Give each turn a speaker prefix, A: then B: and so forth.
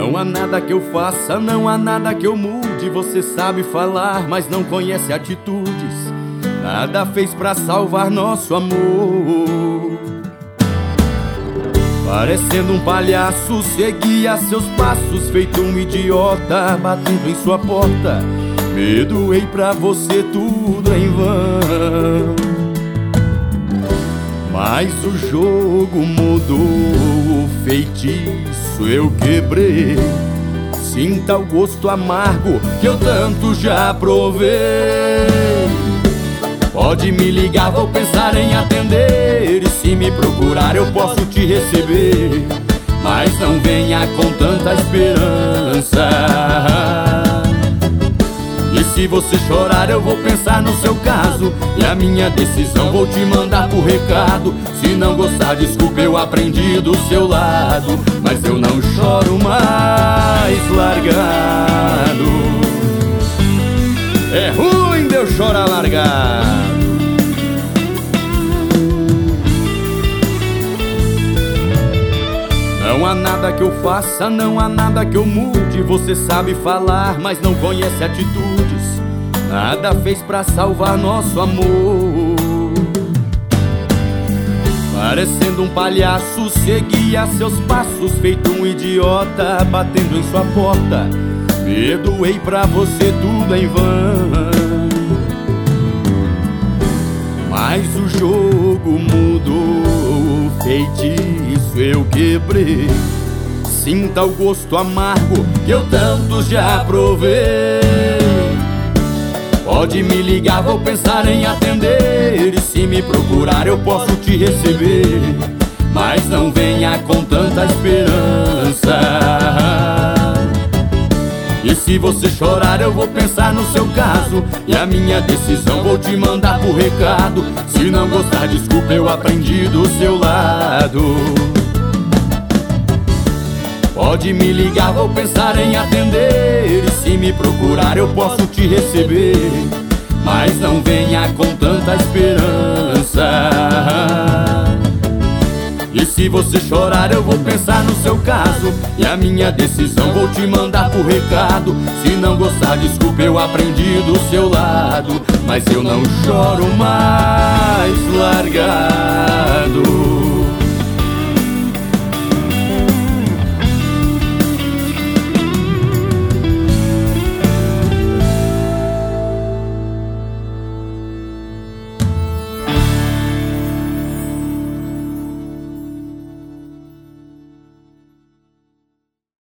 A: Não há nada que eu faça, não há nada que eu mude. Você sabe falar, mas não conhece atitudes. Nada fez pra salvar nosso amor. Parecendo um palhaço, seguia seus passos, feito um idiota, batendo em sua porta. Me doei pra você, tudo em vão. Mas o jogo mudou, o feitiço eu quebrei. Sinta o gosto amargo que eu tanto já provei. Pode me ligar, vou pensar em atender. E se me procurar eu posso te receber. Mas não venha com tanta esperança. E se você chorar eu vou pensar no seu caso. E a minha decisão vou te mandar por recado. Se não gostar, desculpa, eu aprendi do seu lado. Mas eu não choro mais largado. É ruim de eu chorar largado. Não há nada que eu faça, não há nada que eu mude. Você sabe falar, mas não conhece atitudes. Nada fez pra salvar nosso amor. Parecendo um palhaço, seguia seus passos, feito um idiota, batendo em sua porta. Me doei pra você, tudo em vão. Mas o jogo mudou, o feitiço eu quebrei. Sinta o gosto amargo que eu tanto já provei. Pode me ligar, vou pensar em atender. E se me procurar eu posso te receber. Mas não venha com tanta esperança. E se você chorar eu vou pensar no seu caso. E a minha decisão vou te mandar por recado. Se não gostar, desculpa, eu aprendi do seu lado. Pode me ligar, vou pensar em atender. E se me procurar eu posso te receber. Mas não venha com tanta esperança. E se você chorar eu vou pensar no seu caso. E a minha decisão vou te mandar por recado. Se não gostar, desculpa, eu aprendi do seu lado. Mas eu não choro mais largado.